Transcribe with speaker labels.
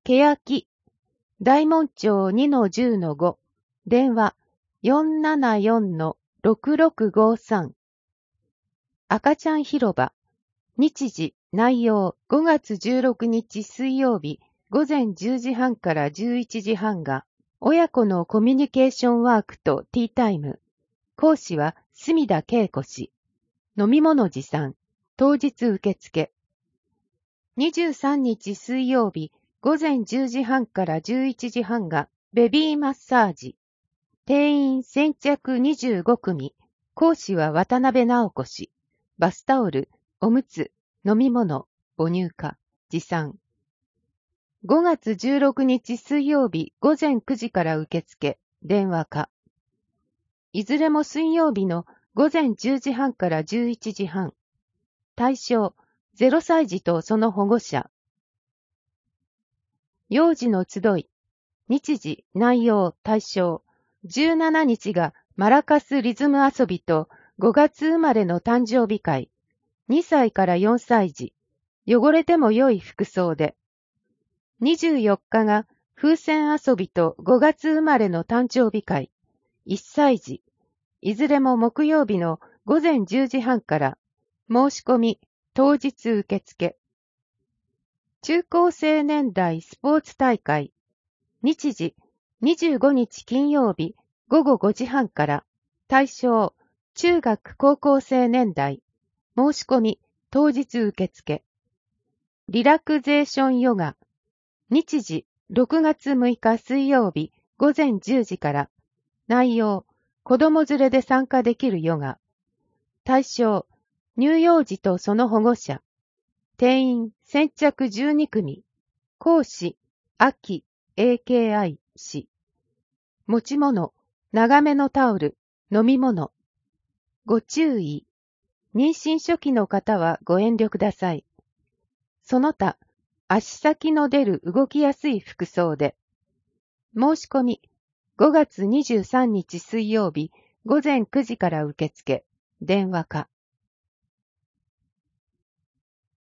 Speaker 1: 欅、大門町 2-10-5、電話 474-6653。赤ちゃん広場、日時、内容5月16日水曜日午前10時半から11時半が、親子のコミュニケーションワークとティータイム。講師は隅田恵子氏。飲み物持参。当日受付。23日水曜日午前10時半から11時半がベビーマッサージ。定員先着25組。講師は渡辺直子氏。バスタオル、おむつ、飲み物、母乳化、持参。5月16日水曜日午前9時から受付、電話か。いずれも水曜日の午前10時半から11時半。対象、0歳児とその保護者。幼児の集い。日時、内容、対象。17日がマラカスリズム遊びと5月生まれの誕生日会。2歳から4歳児。汚れても良い服装で。24日が風船遊びと5月生まれの誕生日会。1歳児。いずれも木曜日の午前10時半から。申し込み、当日受付。中高生年代スポーツ大会。日時、25日金曜日午後5時半から。対象、中学高校生年代。申し込み、当日受付。リラクゼーションヨガ。日時、6月6日水曜日午前10時から。内容、子供連れで参加できるヨガ。対象、乳幼児とその保護者。定員、先着12組。講師、秋、AKI 氏。持ち物、長めのタオル、飲み物。ご注意。妊娠初期の方はご遠慮ください。その他、足先の出る動きやすい服装で。申し込み、5月23日水曜日午前9時から受付、電話か。